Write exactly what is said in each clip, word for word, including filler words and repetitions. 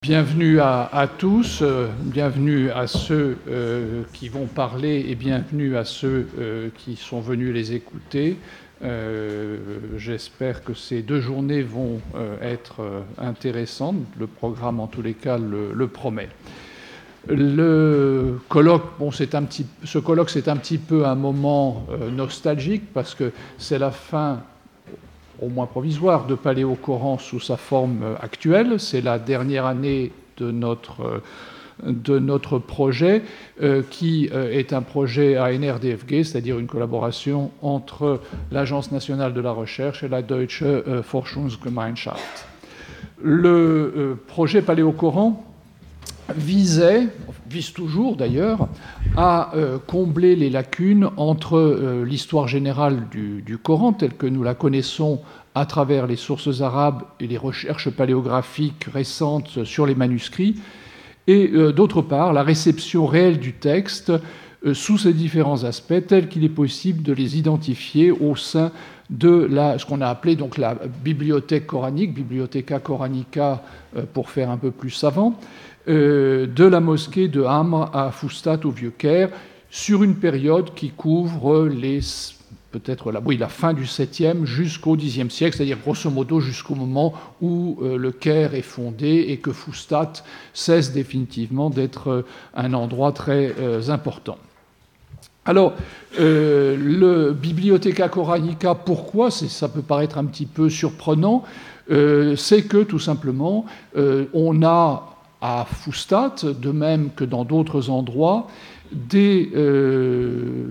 Bienvenue à, à tous, euh, bienvenue à ceux euh, qui vont parler et bienvenue à ceux euh, qui sont venus les écouter. Euh, J'espère que ces deux journées vont euh, être euh, intéressantes. Le programme, en tous les cas, le, le promet. Le colloque, bon, c'est un petit, ce colloque, c'est un petit peu un moment euh, nostalgique parce que c'est la fin, au moins provisoire, de Paléocoran sous sa forme actuelle. C'est la dernière année de notre, de notre projet, euh, qui est un projet A N R D F G, c'est-à-dire une collaboration entre l'Agence nationale de la recherche et la Deutsche Forschungsgemeinschaft. Le euh, projet Paléocoran visait, vise toujours d'ailleurs, à euh, combler les lacunes entre euh, l'histoire générale du, du Coran, telle que nous la connaissons à travers les sources arabes et les recherches paléographiques récentes sur les manuscrits, et euh, d'autre part, la réception réelle du texte euh, sous ses différents aspects, tels qu'il est possible de les identifier au sein de la, ce qu'on a appelé donc la bibliothèque coranique, Bibliotheca Coranica euh, pour faire un peu plus savant, Euh, de la mosquée de Amr à Fustat au Vieux-Caire, sur une période qui couvre les, peut-être la, oui, la fin du septième jusqu'au dixième siècle, c'est-à-dire grosso modo jusqu'au moment où euh, le Caire est fondé et que Fustat cesse définitivement d'être euh, un endroit très euh, important. Alors, euh, le Bibliotheca Coranica, pourquoi? Ça peut paraître un petit peu surprenant. Euh, c'est que, tout simplement, euh, on a à Fustat, de même que dans d'autres endroits, des euh,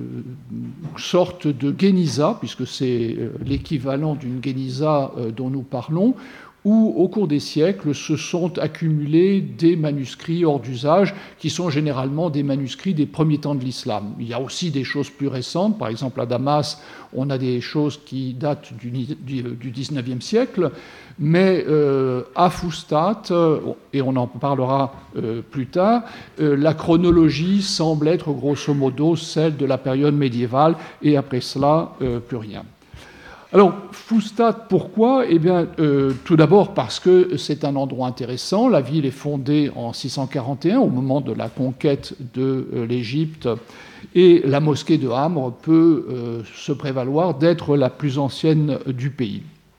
sortes de guénizas, puisque c'est l'équivalent d'une guéniza euh, dont nous parlons, où, au cours des siècles, se sont accumulés des manuscrits hors d'usage, qui sont généralement des manuscrits des premiers temps de l'islam. Il y a aussi des choses plus récentes. Par exemple, à Damas, on a des choses qui datent du, du dix-neuvième siècle, mais euh, à Fustat, et on en parlera euh, plus tard, euh, la chronologie semble être grosso modo celle de la période médiévale, et après cela, euh, plus rien. Alors, Fustat, pourquoi? Eh bien, euh, tout d'abord parce que c'est un endroit intéressant. La ville est fondée en six cent quarante et un, au moment de la conquête de euh, l'Égypte, et la mosquée de Amr peut euh, se prévaloir d'être la plus ancienne du pays.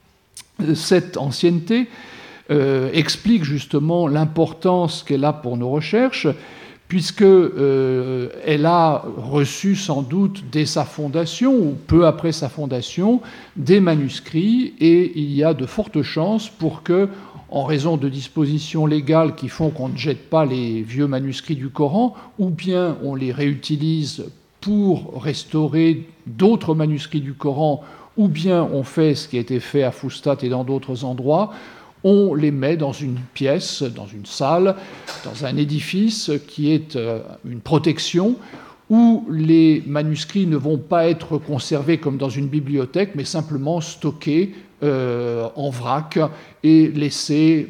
Cette ancienneté euh, explique justement l'importance qu'elle a pour nos recherches, puisqu'elle euh, a reçu sans doute dès sa fondation, ou peu après sa fondation, des manuscrits, et il y a de fortes chances pour que, en raison de dispositions légales qui font qu'on ne jette pas les vieux manuscrits du Coran, ou bien on les réutilise pour restaurer d'autres manuscrits du Coran, ou bien on fait ce qui a été fait à Fustat et dans d'autres endroits, on les met dans une pièce, dans une salle, dans un édifice qui est une protection, où les manuscrits ne vont pas être conservés comme dans une bibliothèque, mais simplement stockés euh, en vrac et laissés,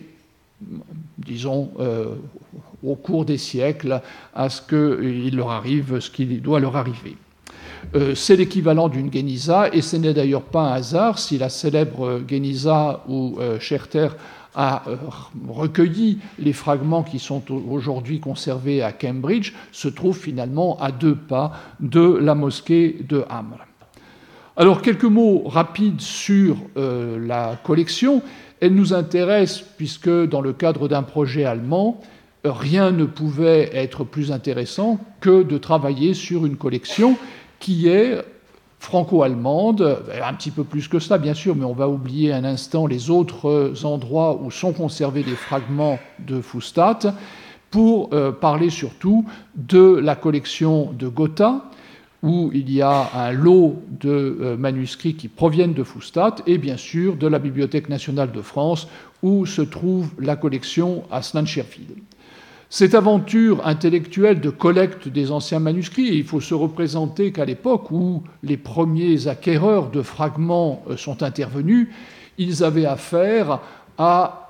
disons, euh, au cours des siècles, à ce qu'il leur arrive ce qui doit leur arriver. Euh, c'est l'équivalent d'une guéniza, et ce n'est d'ailleurs pas un hasard si la célèbre guéniza où euh, Scherter a euh, recueilli les fragments qui sont aujourd'hui conservés à Cambridge se trouve finalement à deux pas de la mosquée de Amr. Alors, quelques mots rapides sur euh, la collection. Elle nous intéresse puisque, dans le cadre d'un projet allemand, rien ne pouvait être plus intéressant que de travailler sur une collection qui est franco-allemande, un petit peu plus que ça bien sûr, mais on va oublier un instant les autres endroits où sont conservés des fragments de Fustat, pour euh, parler surtout de la collection de Gotha, où il y a un lot de euh, manuscrits qui proviennent de Fustat, et bien sûr de la Bibliothèque nationale de France, où se trouve la collection à Snancherfield. Cette aventure intellectuelle de collecte des anciens manuscrits, il faut se représenter qu'à l'époque où les premiers acquéreurs de fragments sont intervenus, ils avaient affaire à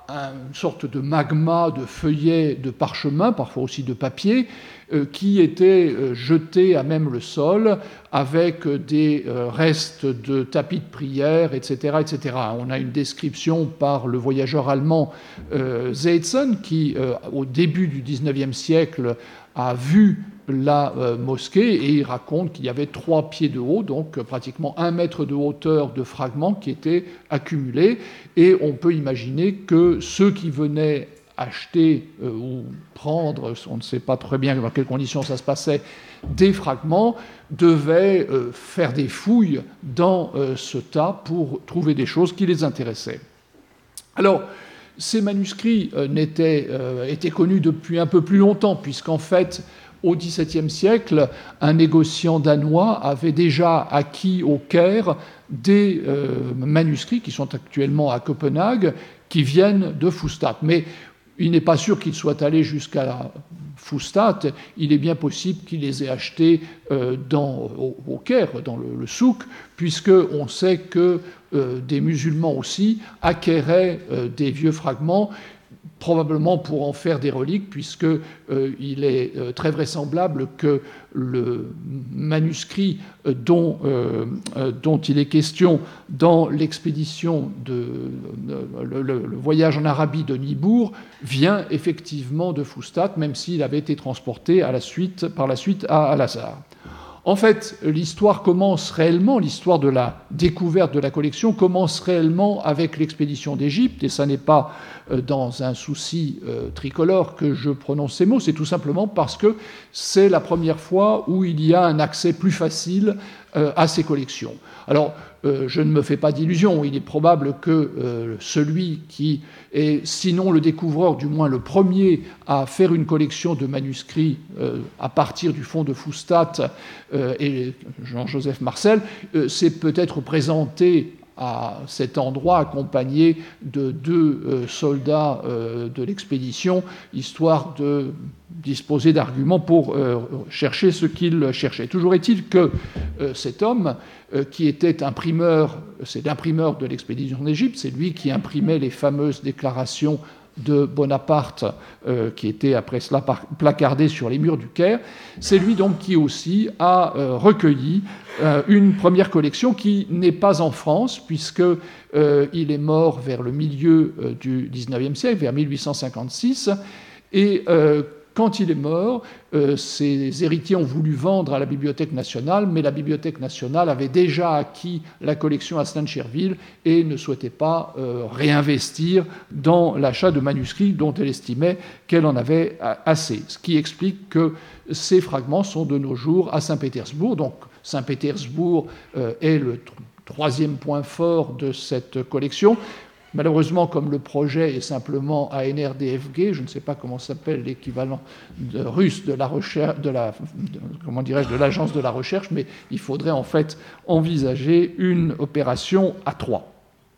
une sorte de magma de feuillets de parchemin, parfois aussi de papier, euh, qui était euh, jeté à même le sol avec des euh, restes de tapis de prière, et cetera, et cetera. On a une description par le voyageur allemand euh, Seetzen, qui, euh, au début du dix-neuvième siècle, a vu la euh, mosquée, et il raconte qu'il y avait trois pieds de haut, donc euh, pratiquement un mètre de hauteur de fragments qui étaient accumulés, et on peut imaginer que ceux qui venaient acheter euh, ou prendre, on ne sait pas très bien dans quelles conditions ça se passait, des fragments, devaient euh, faire des fouilles dans euh, ce tas pour trouver des choses qui les intéressaient. Alors, ces manuscrits euh, n'étaient, euh, étaient connus depuis un peu plus longtemps, puisqu'en fait, au dix-septième siècle, un négociant danois avait déjà acquis au Caire des euh, manuscrits qui sont actuellement à Copenhague, qui viennent de Fustat. Mais il n'est pas sûr qu'il soit allé jusqu'à Fustat. Il est bien possible qu'il les ait achetés euh, dans, au, au Caire, dans le, le souk, puisqu'on sait que euh, des musulmans aussi acquéraient euh, des vieux fragments, probablement pour en faire des reliques, puisqu'il euh, est euh, très vraisemblable que le manuscrit euh, dont, euh, euh, dont il est question dans l'expédition, de, de le, le voyage en Arabie de Nibour, vient effectivement de Fustat, même s'il avait été transporté à la suite, par la suite à Al-Azhar. En fait, l'histoire commence réellement, l'histoire de la découverte de la collection commence réellement avec l'expédition d'Égypte, et ça n'est pas dans un souci euh, tricolore que je prononce ces mots, c'est tout simplement parce que c'est la première fois où il y a un accès plus facile euh, à ces collections. Alors, euh, je ne me fais pas d'illusions, il est probable que euh, celui qui est, sinon le découvreur, du moins le premier à faire une collection de manuscrits euh, à partir du fond de Fustat, euh, et Jean-Joseph Marcel, euh, s'est peut-être présenté à cet endroit accompagné de deux euh, soldats euh, de l'expédition, histoire de disposer d'arguments pour euh, chercher ce qu'il cherchait. Toujours est-il que euh, cet homme, euh, qui était imprimeur, c'est l'imprimeur de l'expédition d'Égypte, c'est lui qui imprimait les fameuses déclarations de Bonaparte, euh, qui étaient après cela placardées sur les murs du Caire, c'est lui donc qui aussi a euh, recueilli euh, une première collection qui n'est pas en France, puisque euh, il est mort vers le milieu euh, du dix-neuvième siècle, vers mille huit cent cinquante-six, et euh, quand il est mort, euh, ses héritiers ont voulu vendre à la Bibliothèque nationale, mais la Bibliothèque nationale avait déjà acquis la collection à Saint-Cherville et ne souhaitait pas euh, réinvestir dans l'achat de manuscrits dont elle estimait qu'elle en avait assez. Ce qui explique que ces fragments sont de nos jours à Saint-Pétersbourg. Donc Saint-Pétersbourg euh, est le troisième point fort de cette collection. Malheureusement, comme le projet est simplement A N R D F G, je ne sais pas comment s'appelle l'équivalent de russe de la recherche, de la, de, comment dirais-je, de l'agence de la recherche, mais il faudrait en fait envisager une opération à trois.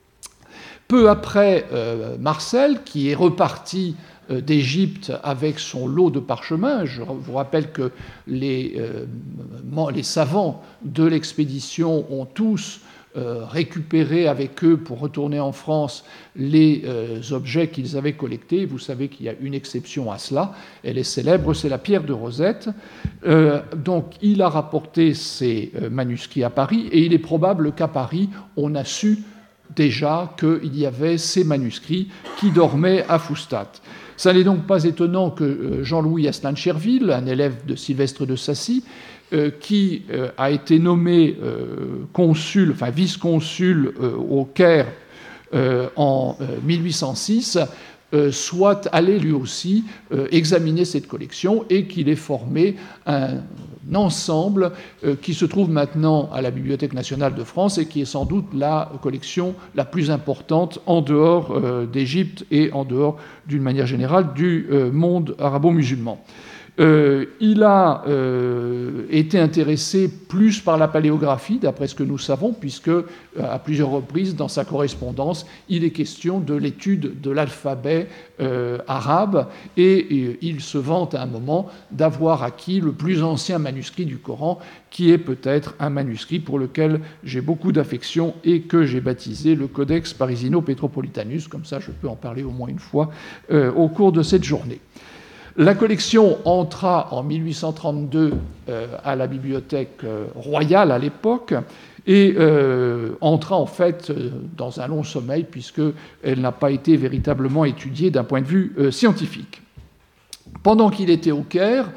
Peu après, euh, Marcel, qui est reparti euh, d'Égypte avec son lot de parchemins, je vous rappelle que les, euh, les savants de l'expédition ont tous Euh, récupérer avec eux pour retourner en France les euh, objets qu'ils avaient collectés. Vous savez qu'il y a une exception à cela, elle est célèbre, c'est la pierre de Rosette. Euh, donc il a rapporté ces euh, manuscrits à Paris, et il est probable qu'à Paris, on a su déjà qu'il y avait ces manuscrits qui dormaient à Fustat. Ça n'est donc pas étonnant que Jean-Louis Asselin de Cherville, un élève de Sylvestre de Sacy, Euh, qui euh, a été nommé euh, consul, enfin vice-consul euh, au Caire euh, en euh, mille huit cent six, euh, soit allé lui aussi euh, examiner cette collection, et qu'il ait formé un ensemble euh, qui se trouve maintenant à la Bibliothèque nationale de France et qui est sans doute la collection la plus importante en dehors euh, d'Égypte et en dehors, d'une manière générale, du euh, monde arabo-musulman. Euh, il a euh, été intéressé plus par la paléographie, d'après ce que nous savons, puisque à plusieurs reprises dans sa correspondance, il est question de l'étude de l'alphabet euh, arabe, et, et il se vante à un moment d'avoir acquis le plus ancien manuscrit du Coran, qui est peut-être un manuscrit pour lequel j'ai beaucoup d'affection et que j'ai baptisé le Codex Parisino-Petropolitanus. Comme ça, je peux en parler au moins une fois euh, au cours de cette journée. La collection entra en mille huit cent trente-deux euh, à la bibliothèque euh, royale à l'époque et euh, entra en fait euh, dans un long sommeil puisqu'elle n'a pas été véritablement étudiée d'un point de vue euh, scientifique. Pendant qu'il était au Caire,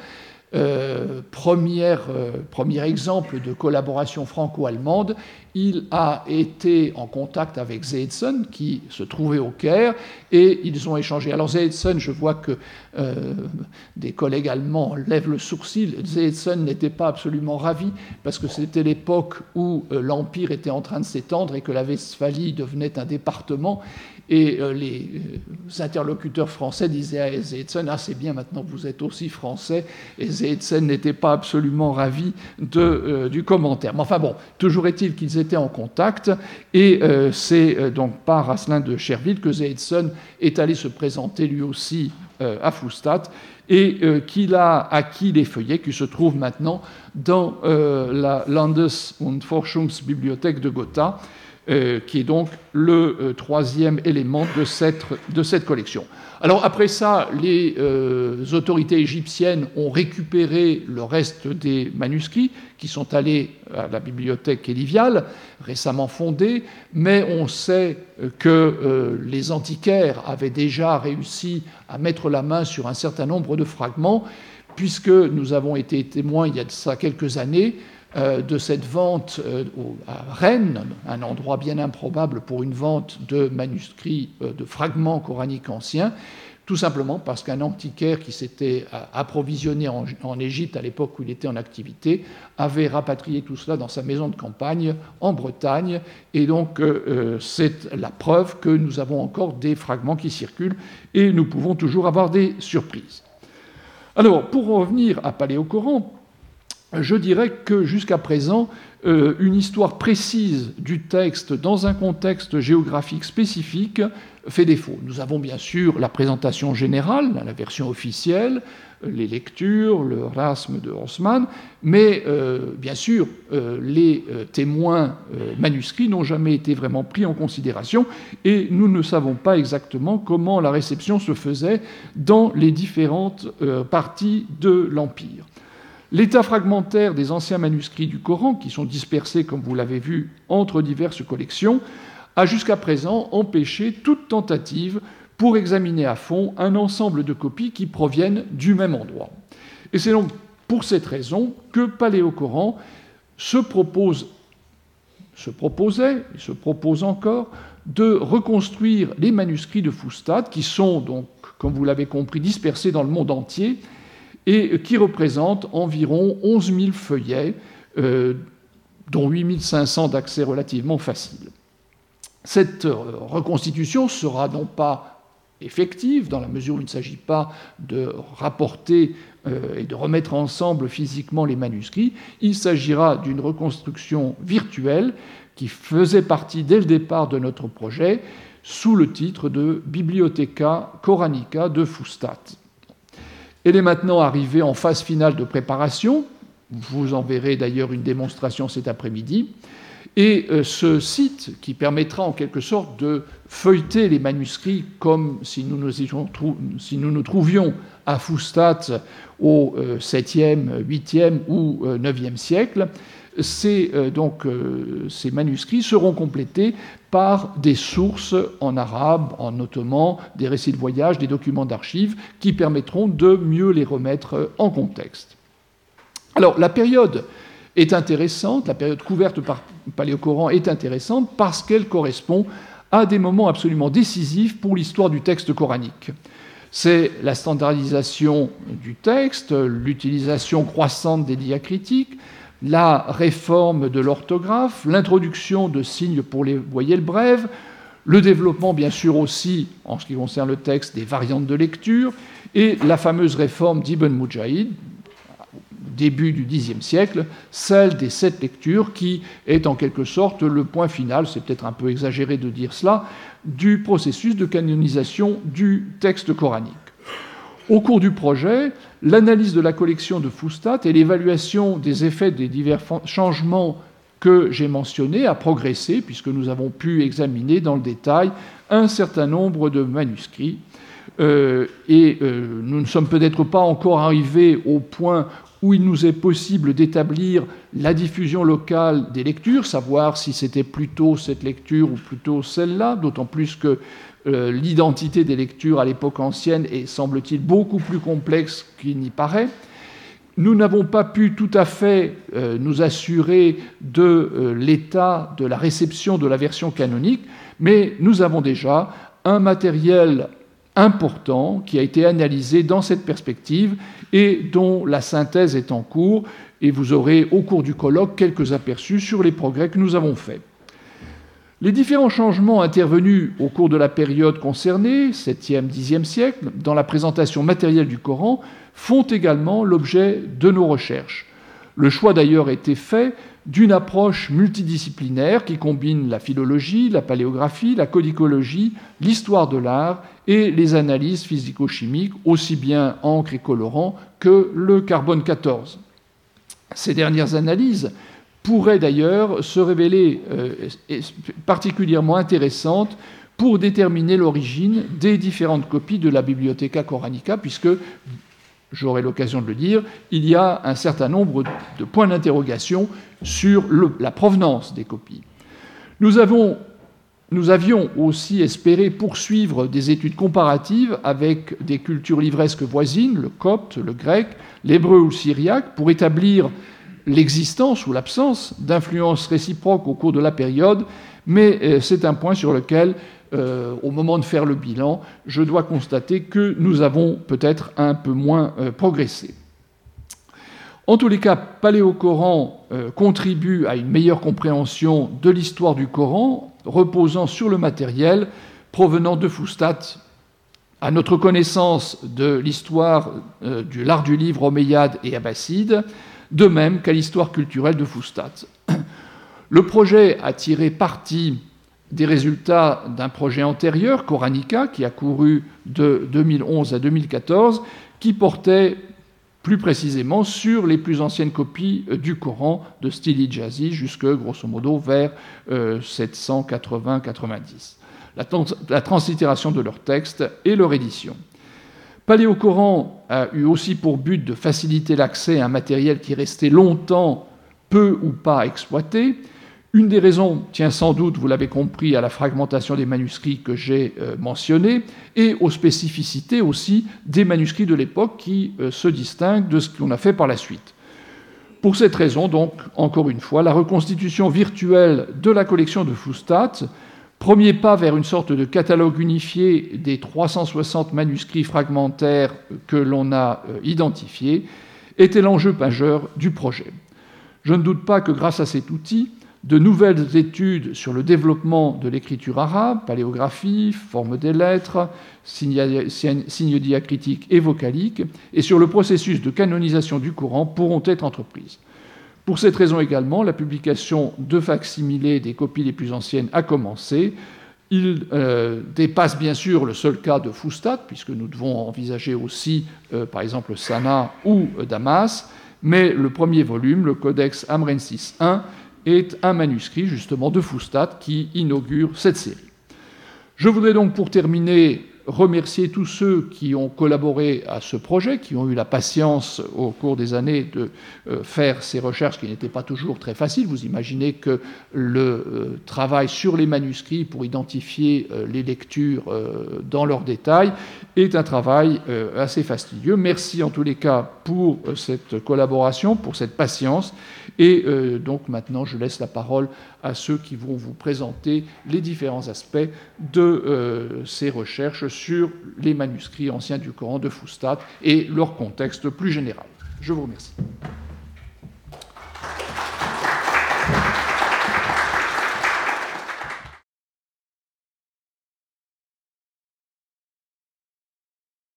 euh, première, euh, premier exemple de collaboration franco-allemande, il a été en contact avec Seetzen, qui se trouvait au Caire, et ils ont échangé. Alors Seetzen, je vois que euh, des collègues allemands lèvent le sourcil. Seetzen n'était pas absolument ravi, parce que c'était l'époque où euh, l'Empire était en train de s'étendre et que la Westphalie devenait un département. Et euh, les euh, interlocuteurs français disaient à Seetzen « Ah, c'est bien, maintenant vous êtes aussi français ». Et Seetzen n'était pas absolument ravi de, euh, du commentaire. Mais enfin bon, toujours est-il qu'ils étaient en contact, et euh, c'est euh, donc par Asselin de Cherville que Seetzen est allé se présenter lui aussi euh, à Foustadt, et euh, qu'il a acquis les feuillets qui se trouvent maintenant dans euh, la Landes- und Forschungsbibliothek de Gotha, Euh, qui est donc le euh, troisième élément de cette, de cette collection. Alors après ça, les euh, autorités égyptiennes ont récupéré le reste des manuscrits qui sont allés à la bibliothèque éliviale, récemment fondée, mais on sait que euh, les antiquaires avaient déjà réussi à mettre la main sur un certain nombre de fragments, puisque nous avons été témoins il y a de ça quelques années de cette vente à Rennes, un endroit bien improbable pour une vente de manuscrits, de fragments coraniques anciens, tout simplement parce qu'un antiquaire qui s'était approvisionné en, en Égypte à l'époque où il était en activité avait rapatrié tout cela dans sa maison de campagne en Bretagne, et donc euh, c'est la preuve que nous avons encore des fragments qui circulent et nous pouvons toujours avoir des surprises. Alors, pour revenir à Paléocoran, je dirais que jusqu'à présent, euh, une histoire précise du texte dans un contexte géographique spécifique fait défaut. Nous avons bien sûr la présentation générale, la version officielle, les lectures, le rasme de Haussmann, mais euh, bien sûr, euh, les euh, témoins euh, manuscrits n'ont jamais été vraiment pris en considération, et nous ne savons pas exactement comment la réception se faisait dans les différentes euh, parties de l'Empire. L'état fragmentaire des anciens manuscrits du Coran, qui sont dispersés, comme vous l'avez vu, entre diverses collections, a jusqu'à présent empêché toute tentative pour examiner à fond un ensemble de copies qui proviennent du même endroit. Et c'est donc pour cette raison que Paléocoran se propose, se proposait, et se propose encore, de reconstruire les manuscrits de Foustadt, qui sont donc, comme vous l'avez compris, dispersés dans le monde entier, et qui représente environ onze mille feuillets, euh, dont huit mille cinq cents d'accès relativement facile. Cette reconstitution sera non pas effective, dans la mesure où il ne s'agit pas de rapporter euh, et de remettre ensemble physiquement les manuscrits, il s'agira d'une reconstruction virtuelle qui faisait partie dès le départ de notre projet, sous le titre de Bibliotheca Coranica de Foustadt. Elle est maintenant arrivée en phase finale de préparation. Vous en verrez d'ailleurs une démonstration cet après-midi. Et ce site, qui permettra en quelque sorte de feuilleter les manuscrits comme si nous nous, si nous, nous trouvions à Foustadt au septième, huitième ou neuvième siècle, ces, donc, ces manuscrits seront complétés par des sources en arabe, en ottoman, des récits de voyage, des documents d'archives qui permettront de mieux les remettre en contexte. Alors, la période est intéressante, la période couverte par Paléocoran est intéressante parce qu'elle correspond à des moments absolument décisifs pour l'histoire du texte coranique. C'est la standardisation du texte, l'utilisation croissante des diacritiques, la réforme de l'orthographe, l'introduction de signes pour les voyelles brèves, Le développement, bien sûr, aussi, en ce qui concerne le texte, des variantes de lecture, et la fameuse réforme d'Ibn Mujahid, début du Xe siècle, celle des sept lectures, qui est en quelque sorte le point final, c'est peut-être un peu exagéré de dire cela, du processus de canonisation du texte coranique. Au cours du projet, l'analyse de la collection de Fustat et l'évaluation des effets des divers changements que j'ai mentionnés a progressé, puisque nous avons pu examiner dans le détail un certain nombre de manuscrits. Euh, et euh, nous ne sommes peut-être pas encore arrivés au point où il nous est possible d'établir la diffusion locale des lectures, savoir si c'était plutôt cette lecture ou plutôt celle-là, d'autant plus que euh, l'identité des lectures à l'époque ancienne est, semble-t-il, beaucoup plus complexe qu'il n'y paraît. Nous n'avons pas pu tout à fait euh, nous assurer de euh, l'état de la réception de la version canonique, mais nous avons déjà un matériel important qui a été analysé dans cette perspective et dont la synthèse est en cours, et vous aurez au cours du colloque quelques aperçus sur les progrès que nous avons faits. Les différents changements intervenus au cours de la période concernée, septième, dixième siècle, dans la présentation matérielle du Coran, font également l'objet de nos recherches. Le choix d'ailleurs a été fait d'une approche multidisciplinaire qui combine la philologie, la paléographie, la codicologie, l'histoire de l'art et les analyses physico-chimiques, aussi bien encre et colorant que le carbone quatorze. Ces dernières analyses pourraient d'ailleurs se révéler euh, particulièrement intéressantes pour déterminer l'origine des différentes copies de la Bibliotheca Coranica, puisque, j'aurai l'occasion de le dire, il y a un certain nombre de points d'interrogation sur le, la provenance des copies. Nous, avons, nous avions aussi espéré poursuivre des études comparatives avec des cultures livresques voisines, le copte, le grec, l'hébreu ou le syriaque, pour établir l'existence ou l'absence d'influences réciproques au cours de la période, mais c'est un point sur lequel, euh, au moment de faire le bilan, je dois constater que nous avons peut-être un peu moins euh, progressé. En tous les cas, Paléo-Coran euh, contribue à une meilleure compréhension de l'histoire du Coran, reposant sur le matériel provenant de Fustat, à notre connaissance de l'histoire euh, de l'art du livre omeyyade et abbasside, de même qu'à l'histoire culturelle de Fustat. Le projet a tiré parti des résultats d'un projet antérieur, Coranica, qui a couru de deux mille onze à deux mille quatorze, qui portait plus précisément sur les plus anciennes copies du Coran de style hijazi, jusque, grosso modo, vers euh, sept cent quatre-vingts quatre-vingt-dix. La, la translittération de leurs textes et leur édition. Paléo-Coran a eu aussi pour but de faciliter l'accès à un matériel qui restait longtemps peu ou pas exploité. Une des raisons tient sans doute, vous l'avez compris, à la fragmentation des manuscrits que j'ai euh, mentionnés et aux spécificités aussi des manuscrits de l'époque qui euh, se distinguent de ce qu'on a fait par la suite. Pour cette raison, donc, encore une fois, la reconstitution virtuelle de la collection de Fustat, premier pas vers une sorte de catalogue unifié des trois cent soixante manuscrits fragmentaires que l'on a euh, identifiés, était l'enjeu majeur du projet. Je ne doute pas que grâce à cet outil, de nouvelles études sur le développement de l'écriture arabe, paléographie, forme des lettres, signes diacritiques et vocaliques, et sur le processus de canonisation du Coran pourront être entreprises. Pour cette raison également, la publication de facsimilés des copies les plus anciennes a commencé. Il euh, dépasse bien sûr le seul cas de Fustat, puisque nous devons envisager aussi, euh, par exemple, Sanaa ou euh, Damas, mais le premier volume, le Codex Amrensis un, est un manuscrit justement de Fustat qui inaugure cette série. Je voudrais donc pour terminer remercier tous ceux qui ont collaboré à ce projet, qui ont eu la patience au cours des années de faire ces recherches qui n'étaient pas toujours très faciles. Vous imaginez que le travail sur les manuscrits pour identifier les lectures dans leurs détails est un travail assez fastidieux. Merci en tous les cas pour cette collaboration, pour cette patience. Et donc maintenant, je laisse la parole à ceux qui vont vous présenter les différents aspects de ces recherches sur les manuscrits anciens du Coran de Fustat et leur contexte plus général. Je vous remercie.